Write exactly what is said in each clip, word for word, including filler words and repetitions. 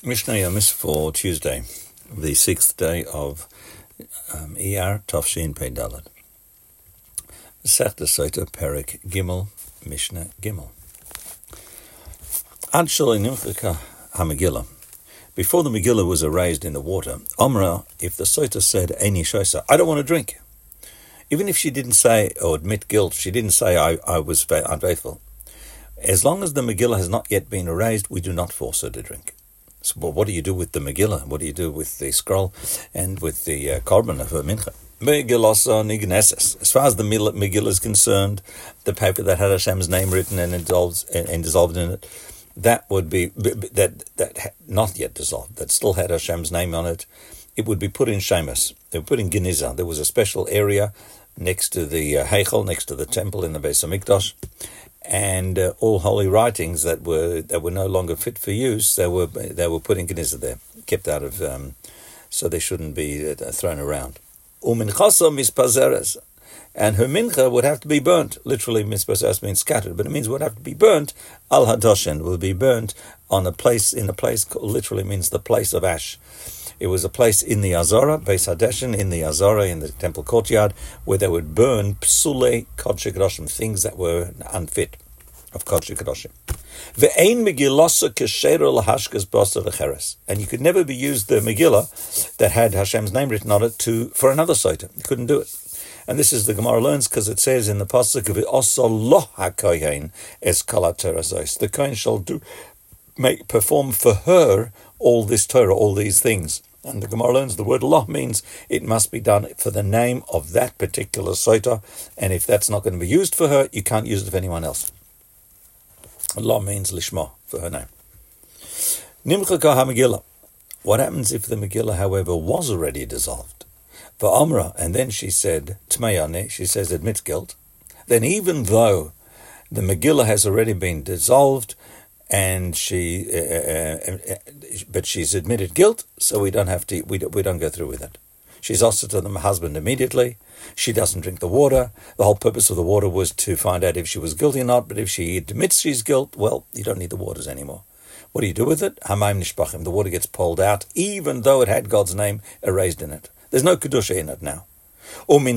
Mishnah Yomis for Tuesday, the sixth day of um, Iyar Tafshin Pei Dalet. Masechta Sota Perek Gimel Mishnah Gimel. Ad Shalei Nimchaka HaMegillah. Before the Megillah was erased in the water, Omra, if the Sota said Eini Shosa, I don't want to drink. Even if she didn't say or admit guilt, she didn't say I, I was unfaithful. As long as the Megillah has not yet been erased, we do not force her to drink. So, well, what do you do with the Megillah? What do you do with the scroll and with the uh, korban of her mincha? As far as the Megillah is concerned, the paper that had Hashem's name written and dissolved, and dissolved in it, that would be that that not yet dissolved, that still had Hashem's name on it. It would be put in Shemus. They were put in Geniza. There was a special area next to the uh, Heichel, next to the temple in the Beis Hamikdash. And uh, all holy writings that were that were no longer fit for use, they were they were put in Geniza there, kept out of, um, so they shouldn't be uh, thrown around. Uminchasa mispazeres, and her mincha would have to be burnt. Literally, mispazeres means scattered, but it means would have to be burnt. Al hadoshen will be burnt on a place in a place called, literally means the place of ash. It was a place in the Azara, Beis Hadeshen, in the Azara, in the temple courtyard, where they would burn psule kodesh kadoshim, things that were unfit of kodesh kadoshim. Ve'ein megillasa keshera lahashkas basa lecheres, and you could never be used the Megillah that had Hashem's name written on it to for another sota. You couldn't do it. And this is the Gemara learns because it says in the pasuk of Osa lo hakohen es kala terazos. The kohen shall do make perform for her all this Torah, all these things. And the Gemara learns the word Allah means it must be done for the name of that particular sota, and if that's not going to be used for her, you can't use it for anyone else. Allah means lishma, for her name. Nimchaka ha-Megillah. What happens if the Megillah, however, was already dissolved? Va'amra, and then she said, Tmeyane, she says admits guilt. Then even though the Megillah has already been dissolved, and she, uh, uh, but she's admitted guilt, so we don't have to. We don't, we don't go through with it. She's asked it to the husband immediately. She doesn't drink the water. The whole purpose of the water was to find out if she was guilty or not. But if she admits she's guilt, well, you don't need the waters anymore. What do you do with it? Hamaim nishpachim. The water gets pulled out, even though it had God's name erased in it. There's no kedusha in it now. And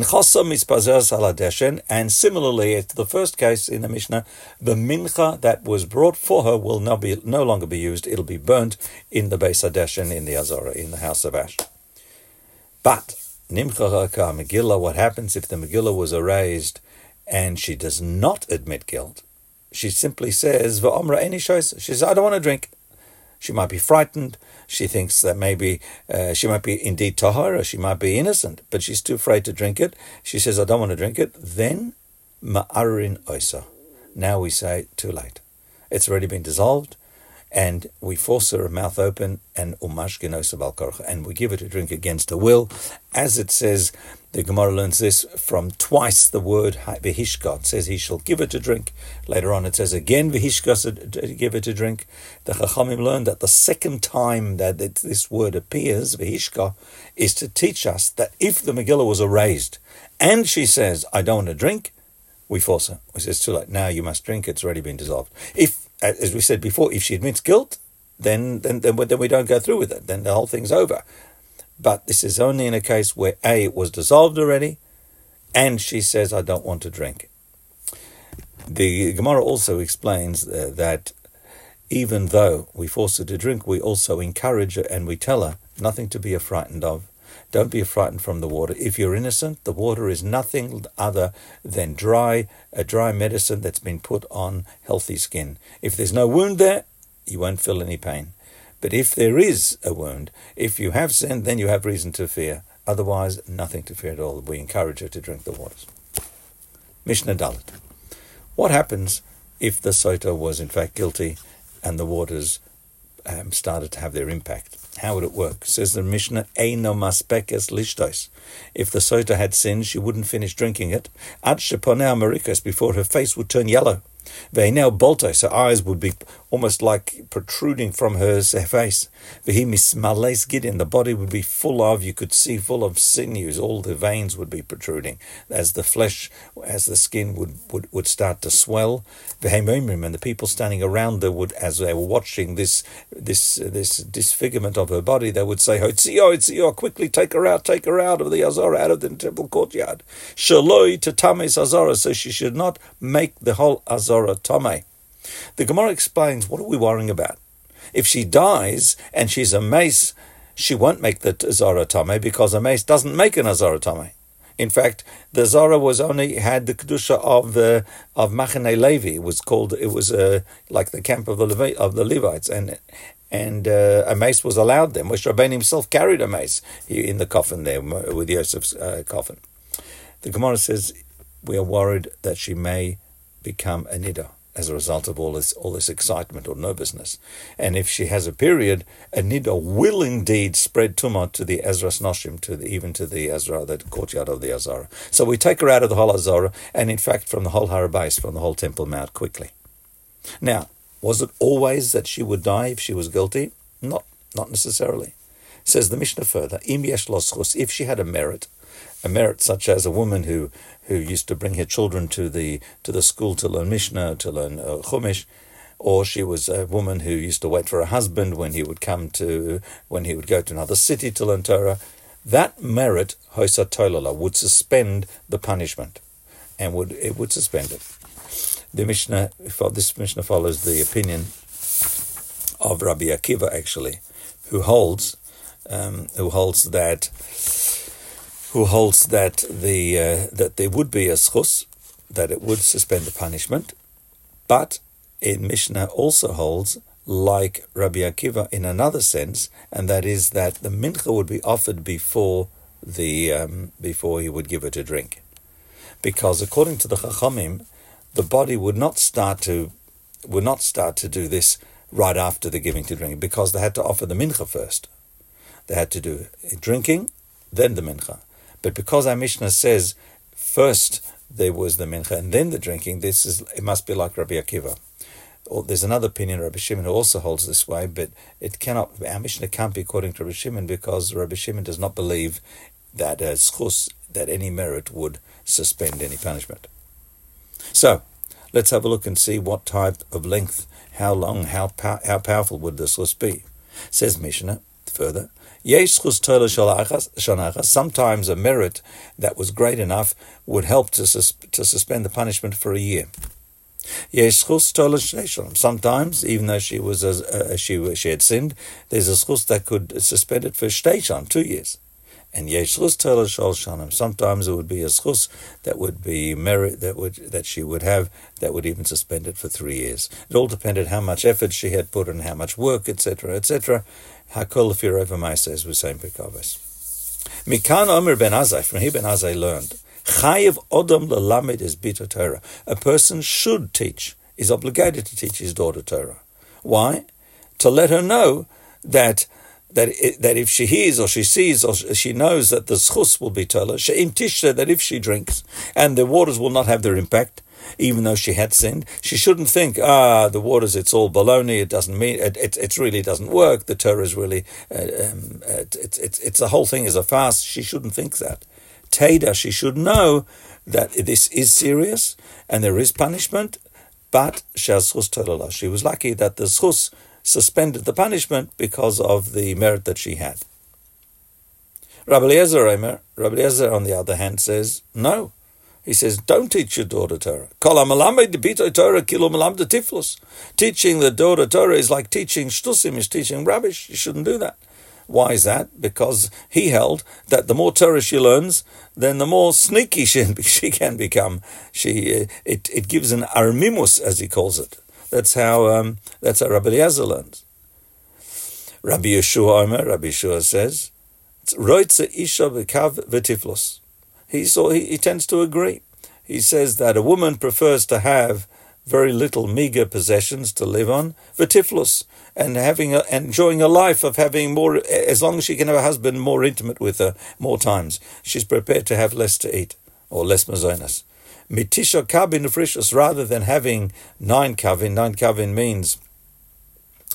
similarly, it's the first case in the Mishnah, the mincha that was brought for her will no, be, no longer be used. It'll be burnt in the Beis Hadeshen, in the Azara, in the house of ash. But, Nimchaka Megillah, what happens if the Megillah was erased and she does not admit guilt? She simply says, V'omra eni shosa. She says, I don't want to drink. She might be frightened. She thinks that maybe uh, she might be indeed tahara, she might be innocent, but she's too afraid to drink it. She says, I don't want to drink it. Then, ma'arin oisa. Now we say, too late. It's already been dissolved, and we force her mouth open, and umashkin oisa balkorcha, and we give her to drink against her will. As it says, the Gemara learns this from twice the word v'hishka. It says he shall give her to drink. Later on it says again v'hishka, give her to drink. The Chachamim learned that the second time that this word appears, v'hishka, is to teach us that if the Megillah was erased and she says, I don't want to drink, we force her. We say, it's too late. Now you must drink. It's already been dissolved. If, as we said before, if she admits guilt, then then, then, then we don't go through with it. Then the whole thing's over. But this is only in a case where A, it was dissolved already, and she says, I don't want to drink. The Gemara also explains uh, that even though we force her to drink, we also encourage her and we tell her nothing to be frightened of. Don't be frightened from the water. If you're innocent, the water is nothing other than dry, a dry medicine that's been put on healthy skin. If there's no wound there, you won't feel any pain. But if there is a wound, if you have sinned, then you have reason to fear. Otherwise, nothing to fear at all. We encourage her to drink the waters. Mishnah Dalet. What happens if the sota was in fact guilty and the waters um, started to have their impact? How would it work? Says the Mishnah, Eino maspekes lishtos. If the sota had sinned, she wouldn't finish drinking it. Ad sheponea marikos, before her face would turn yellow. Ve'ineo boltos, her eyes would be almost like protruding from her face. Gideon, the body would be full of, you could see, full of sinews, all the veins would be protruding as the flesh, as the skin would, would, would start to swell. And the people standing around her would, as they were watching this this this disfigurement of her body, they would say, Hotzio, Hotzio, quickly take her out, take her out of the Azara, out of the temple courtyard. Shaloi to Tame's Azara, so she should not make the whole Azara Tame. The Gemara explains, what are we worrying about? If she dies and she's a mace, she won't make the Azara Tame because a mace doesn't make an Azara Tame. In fact, the Zara was only had the kedusha of the of Machane Levi. It was called. It was uh, like the camp of the Levi, of the Levites, and and uh, a mace was allowed them. Moshe Rabbeinu himself carried a mace in the coffin there with Yosef's uh, coffin. The Gemara says we are worried that she may become a nida as a result of all this all this excitement or nervousness. And if she has a period, a nida will indeed spread tumah to the Ezras Noshim, to the, even to the Ezra, the courtyard of the Azara. So we take her out of the whole Azara, and in fact from the whole Har Bayis, from the whole Temple Mount, quickly. Now, was it always that she would die if she was guilty? Not, not necessarily. Says the Mishnah further, Im yesh lo zchus, if she had a merit, a merit such as a woman who who used to bring her children to the to the school to learn Mishnah, to learn uh, Chumash, or she was a woman who used to wait for her husband when he would come to when he would go to another city to learn Torah. That merit, hosa tolala, would suspend the punishment, and would it would suspend it. The Mishnah, this Mishnah follows the opinion of Rabbi Akiva, actually, who holds um, who holds that. who holds that the uh, that there would be a schus, that it would suspend the punishment, but in Mishnah also holds, like Rabbi Akiva in another sense, and that is that the mincha would be offered before the um, before he would give her to drink, because according to the Chachamim, the body would not start to would not start to do this right after the giving to drink, because they had to offer the mincha first. They had to do drinking, then the mincha. But because our Mishnah says first there was the mincha and then the drinking, this is it must be like Rabbi Akiva. Or there's another opinion, Rabbi Shimon, who also holds this way, but it cannot. Our Mishnah can't be according to Rabbi Shimon, because Rabbi Shimon does not believe that a schus, that any merit would suspend any punishment. So let's have a look and see what type of length, how long, how pow- how powerful would the schus be. Says Mishnah further. Sometimes a merit that was great enough would help to sus- to suspend the punishment for a year. Sometimes, even though she was a, uh, she she had sinned, there's a schus that could suspend it for shteishan, two years. And sometimes it would be a schus that would be merit that would that she would have that would even suspend it for three years. It all depended how much effort she had put in, how much work, et cetera, et cetera. Hakol lefir over ma'aseh, as we say in Pekaves. Mikan Omer ben Azai, from here ben Azai learned, Chayev odom lelamed is bito Torah. A person should teach, is obligated to teach his daughter Torah. Why? To let her know that that it, that if she hears or she sees or she knows that the schus will be Torah, she'im tishta, that if she drinks and the waters will not have their impact, even though she had sinned, she shouldn't think, ah, the waters, it's all baloney, it doesn't mean, it it, it really doesn't work, the Torah is really, uh, um, it, it, it, it's the whole thing is a farce. She shouldn't think that. Teda, she should know that this is serious and there is punishment, but she has schus Torah. She was lucky that the schus suspended the punishment because of the merit that she had. Rabbi Eliezer, Rabbi Eliezer, on the other hand, says, no. He says, don't teach your daughter Torah. Teaching the daughter Torah is like teaching shtusim, is teaching rubbish. You shouldn't do that. Why is that? Because he held that the more Torah she learns, then the more sneaky she, she can become. She it, it gives an armimus, as he calls it. That's how um, that's how Rabbi Eliezer learns. Rabbi Yeshua Omer, Rabbi Yeshua says, Roitze isha v'kav v'tiflos. He saw he, he tends to agree. He says that a woman prefers to have very little meager possessions to live on, v'tiflos, and having a, enjoying a life of having more, as long as she can have a husband more intimate with her more times. She's prepared to have less to eat, or less mazonas. Mitisha kavin ufrishus, rather than having nine kavin. Nine kavin means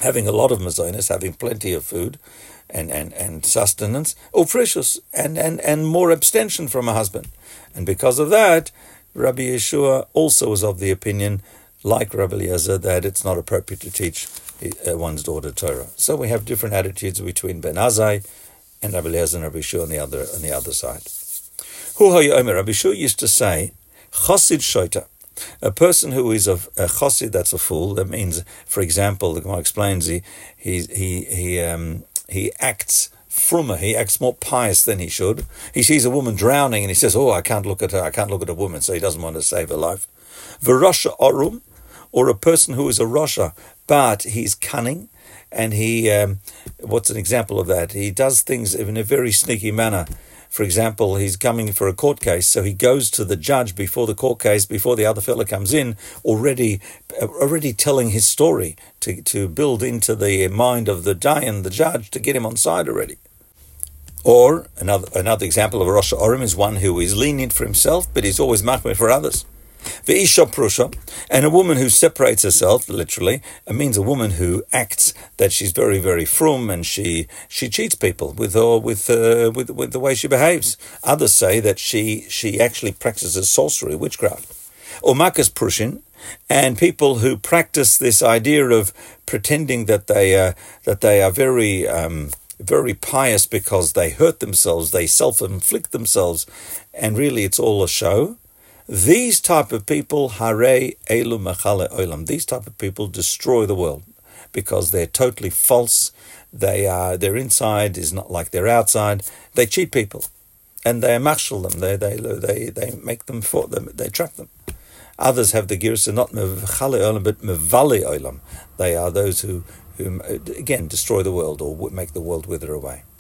having a lot of mazonos, having plenty of food and, and, and sustenance, or precious, and, and, and more abstention from a husband. And because of that, Rabbi Yeshua also was of the opinion, like Rabbi Eliezer, that it's not appropriate to teach one's daughter Torah. So we have different attitudes between Ben Azai and Rabbi Eliezer and Rabbi Yeshua on the other on the other side. Hu Hayomer, Rabbi Yeshua used to say, Chosid Shoita, a person who is a, a chosid, that's a fool. That means, for example, the Gemara explains he he he he um, he acts frummer, he acts more pious than he should. He sees a woman drowning and he says, "Oh, I can't look at her. I can't look at a woman," so he doesn't want to save her life. V'rosha orum, or a person who is a rosha, but he's cunning, and he um, what's an example of that? He does things in a very sneaky manner. For example, he's coming for a court case, so he goes to the judge before the court case, before the other fella comes in, already already telling his story to, to build into the mind of the dayan, the judge, to get him on side already. Or another another example of a Rosh Orim is one who is lenient for himself, but he's always machmir for others. The Isha Prusha, and a woman who separates herself, literally, it means a woman who acts that she's very, very frum, and she she cheats people with or with uh, with with the way she behaves. Others say that she she actually practices sorcery, witchcraft. Or Makas Prushin, and people who practice this idea of pretending that they uh, that they are very um, very pious because they hurt themselves, they self-inflict themselves, and really it's all a show. These type of people, Hare Elu Machale Olam, these type of people destroy the world because they're totally false. They are their inside is not like their outside. They cheat people, and they mashal them. They they they they make them for them. They trap them. Others have the girsa not Mechale Olam but Mevale Olam. They are those who who again destroy the world or make the world wither away.